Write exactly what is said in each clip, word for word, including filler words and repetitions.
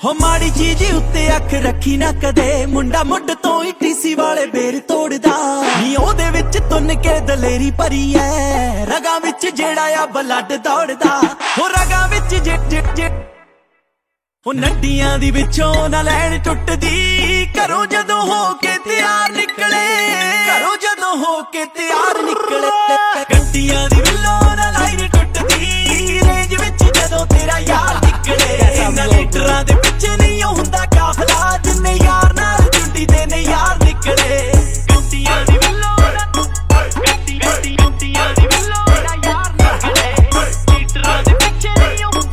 ਹੋ ਮਾੜੀ ਚੀਜ਼ ਉੱਤੇ ਅੱਖ ਰੱਖੀ ਨਾ ਕਦੇ, ਮੁੰਡਾ ਮੁੱਢ ਤੋਂ ਹੀ ਟੀਸੀ ਵਾਲੇ ਬੇਰ ਤੋੜਦਾ ਨੀ, ਉਹਦੇ ਵਿੱਚ ਤੁੰਨ ਕੇ ਦਲੇਰੀ ਭਰੀ ਐ, ਰਗਾਂ ਵਿੱਚ ਜਿਹੜਾ ਆ ਬਲੱਡ ਦੌੜਦਾ। ਹੋ ਰਗਾਂ ਵਿੱਚ ਜਿੱਟ ਜਿੱਟ ਜਿੱਟ ਉਹ ਨੱਡੀਆਂ ਦੀ ਵਿੱਚੋਂ ਨਾ ਲੈਣ ਟੁੱਟਦੀ, ਘਰੋਂ ਜਦੋਂ ਹੋ ਕੇ ਤਿਆਰ ਨਿਕਲੇ, ਘਰੋਂ ਜਦੋਂ ਹੋ ਕੇ ਤਿਆਰ ਨਿਕਲੇ, ਗੱਡੀਆਂ ਦੀ ਵਿੱਚੋਂ ਨਾ ਲਾਈਨ ਟੁੱਟਦੀ, ਰੇਂਜ ਵਿੱਚ ਜਦੋਂ ਤੇਰਾ ਯਾਰ ਨਿਕਲੇ, ਇਹਨਾਂ ਲੀਡਰਾਂ ਦੇ ਪਿੱਛੇ ਨਹੀਂ ਹੁੰਦਾ ਕਾਫਲਾ, ਜਿੰਨੇ ਯਾਰ ਨਾਲ ਜੁੱਟੀ ਦੇ ਨੇ ਯਾਰ ਨਿਕਲੇ, ਗੱਡੀਆਂ ਦੀ ਵਿੱਚੋਂ ਨਾ ਗੱਡੀ ਗੱਡੀ ਗੱਡੀਆਂ ਦੀ ਵਿੱਚੋਂ ਨਾ ਯਾਰ ਨਿਕਲੇ, ਲੀਡਰਾਂ ਦੇ ਪਿੱਛੇ ਨਹੀਂ ਹੁੰਦਾ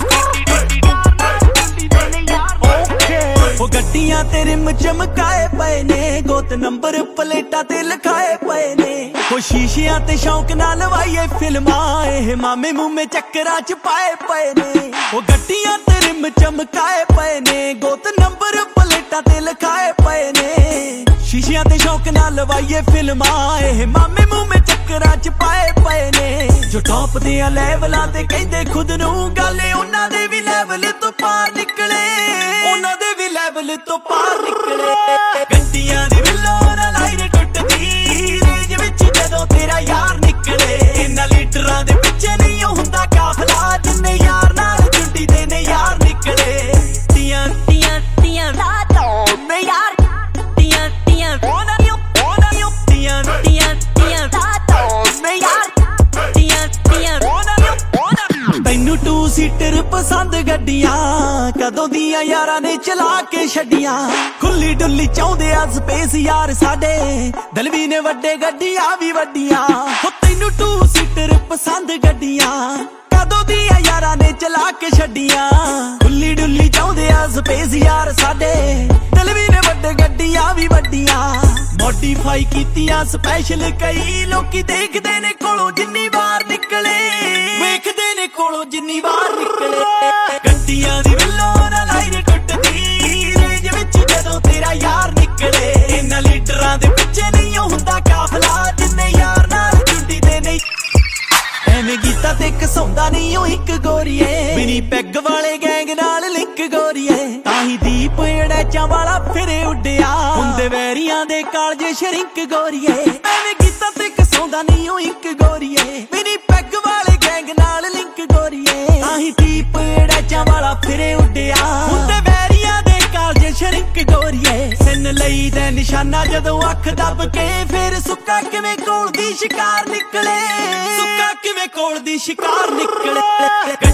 ਗੱਡੀਆਂ ਤੇ ਰਿਮ ਚਮਕਾਏ ਪਏ ਨੇ, ਗੋਤ ਨੰਬਰ ਪਲੇਟਾਂ ਤੇ ਲਿਖਾਏ ਪਏ ਨੇ, ਉਹ ਸ਼ੀਸ਼ਿਆਂ ਤੇ ਸ਼ੌਂਕ ਨਾਲ ਲਵਾਈਏ ਫਿਲਮਾਂ, ਇਹ ਮਾਮੇ ਮੂਮੇ ਚੱਕਰਾਂ ਚ ਪਾਏ ਪਏ ਨੇ, ਉਹ ਗੱਡੀਆਂ ਤੇ ਰਿਮ ਚਮਕਾਏ ਪਏ ਨੇ, ਗੋਤ ਨੰਬਰ ਪਲੇਟਾਂ ਤੇ ਲਿਖਾਏ ਪਏ ਨੇ, ਸ਼ੀਸ਼ਿਆਂ ਤੇ ਸ਼ੌਂਕ ਨਾਲ ਲਵਾਈਏ ਫਿਲਮਾਂ, ਇਹ ਮਾਮੇ ਮੂਮੇ ਚੱਕਰਾਂ ਚ ਪਾਏ ਪਏ ਨੇ, ਜੋ ਟੌਪ ਦੇ ਆ ਲੈਵਲਾਂ ਤੇ ਕਹਿੰਦੇ ਖੁਦ ਨੂੰ, ਗੱਲ ਉਹਨਾਂ ਦੇ ਵੀ ਲੈਵਲ ਤੋਂ ਪਾਰ ਨਿਕਲੇ, ਉਹਨਾਂ ਦੇ ਵੀ ਲੈਵਲ ਤੋਂ ਪਾਰ ਨਿਕਲੇ, ਗੱਡੀਆਂ ਦੀ ਵਿੱਚੋਂ ਨਾ ਲਾਈਨ ਟੁੱਟਦੀ, ਰੇਂਜ ਵਿੱਚ ਜਦੋਂ ਤੇਰਾ ਯਾਰ ਨਿਕਲੇ, ਇਹਨਾਂ ਲੀਡਰਾਂ ਦੇ ਪਿੱਛੇ ਨਹੀਂ ਹੁੰਦਾ ਕਾਫਲਾ, ਜਿੰਨੇ ਯਾਰ ਨਾਲ ਜੁੱਟੀ ਦੇ ਨੇ ਯਾਰ ਨਿਕਲੇ, ਟੀਆਂ ਟੀਆਂ ਟੀਆਂ ਰਾਤੋਂ ਮੈਂ ਯਾਰ ਟੀਆਂ ਟੀਆਂ ਉਹਨਾਂ ਨੂੰ ਉਹਨਾਂ ਨੂੰ ਟੀਆਂ ਟੀਆਂ ਟੀਆਂ ਰਾਤੋਂ ਮੈਂ ਯਾਰ ਟੀਆਂ ਟੀਆਂ ਉਹਨਾਂ ਨੂੰ ਉਹਨਾਂ ਨੂੰ। ਤੈਨੂੰ ਟੂ ਸੀਟਰ ਪਸੰਦ ਗੱਡੀਆਂ, ਕਦੋਂ ਦੀਆਂ ਯਾਰਾਂ ਨੇ ਚਲਾ ਕੇ ਛੱਡੀਆਂ, ਖੁੱਲੀ ਡੁੱਲੀ ਚਾਹੁੰਦੇ ਆ ਸਪੇਸ ਯਾਰ ਸਾਡੇ, ਦਲਵੀ ਨੇ ਵੱਡੇ ਗੱਡੀਆਂ ਵੀ ਵੱਡੀਆਂ, ਹੋ ਤੈਨੂੰ ਟੂ ਸੀਟਰ ਪਸੰਦ ਗੱਡੀਆਂ, ਕਦੋਂ ਦੀਆਂ ਯਾਰਾਂ ਨੇ ਚਲਾ ਕੇ ਛੱਡੀਆਂ, ਖੁੱਲੀ ਡੁੱਲੀ ਚਾਹੁੰਦੇ ਆ ਸਪੇਸ ਯਾਰ ਸਾਡੇ, ਦਲਵੀ ਨੇ ਵੱਡੇ ਗੱਡੀਆਂ ਵੀ ਵੱਡੀਆਂ, ਮੋਡੀਫਾਈ ਕੀਤੀਆਂ ਸਪੈਸ਼ਲ, ਕਈ ਲੋਕੀ ਦੇਖਦੇ ਨੇ ਕੋਲੋਂ ਜਿੰਨੀ ਵਾਰ ਨਿਕਲੇ, ਵੇਖਦੇ ਨੇ ਕੋਲੋਂ ਜਿੰਨੀ ਵਾਰ ਨਿਕਲੇ, ਗੱਡੀਆਂ ਦੀ ਵਿੱਚੋਂ ਨਾ ਲਾਈਨ ਟੁੱਟਦੀ, ਰੇਂਜ ਵਿੱਚ ਜਦੋਂ ਤੇਰਾ ਯਾਰ ਨਿਕਲੇ, ਇਹਨਾਂ ਲੀਡਰਾਂ ਦੇ ਪਿੱਛੇ ਨਹੀਂ ਹੁੰਦਾ ਕਾਫਲਾ, ਜਿੰਨੇ ਯਾਰ ਨਾਲ ਜੁੱਟੀ ਦੇ ਨਹੀਂ, ਐਵੇਂ ਗੀਤਾ ਤੇ ਘਸਾਉਂਦਾ ਨਹੀਂ ਉਹ ਇੱਕ ਗੋਰੀਏ, ਬਿਨੀ ਪੈਗ ਵਾਲੇ ਗੈਂਗ ਨਾਲ ਲਿੰਕ ਗੋਰੀਏ, ਤਾਂ ਹੀ ਦੀਪ ਅੜੈਚਾਂ ਵਾਲਾ ਫਿਰੇ ਉੱਡਿਆ, ਹੁੰਦੇ ਵੈਰੀਆਂ ਦੇ ਕਾਲਜੇ ਸ਼ਰਿੰਕ ਗੋਰੀਏ, ਐਵੇਂ ਗੀਤਾ ਤੇ ਘਸਾਉਂਦਾ ਨਹੀਂ ਉਹ ਇੱਕ ਗੋਰੀਏ, ਬਿਨੀ ਪੈਗ ਵਾਲੇ ਗੈਂਗ ਨਾਲ ਲਿੰਕ ਗੋਰੀਏ, ਤਾਂ ਹੀ ਦੀਪ ਅੜੈਚਾਂ ਵਾਲਾ ਫਿਰੇ ਉੱਡਿਆ, ਹੁੰਦੇ ਵੈਰੀਆਂ ਦੇ ਕਾਲਜੇ ਸ਼ਰਿੰਕ ਗੋਰੀਏ, ਸਿਨ ਲਈ ਦੇ ਨਿਸ਼ਾਨਾ ਜਦੋਂ ਅੱਖ ਦੱਬ ਕੇ, ਫਿਰ ਸੁੱਕਾ ਕਿਵੇਂ ਕੋਲ ਦੀ ਸ਼ਿਕਾਰ ਨਿਕਲੇ, ਸੁੱਕਾ ਕਿਵੇਂ ਕੋਲ ਦੀ ਸ਼ਿਕਾਰ ਨਿਕਲੇ।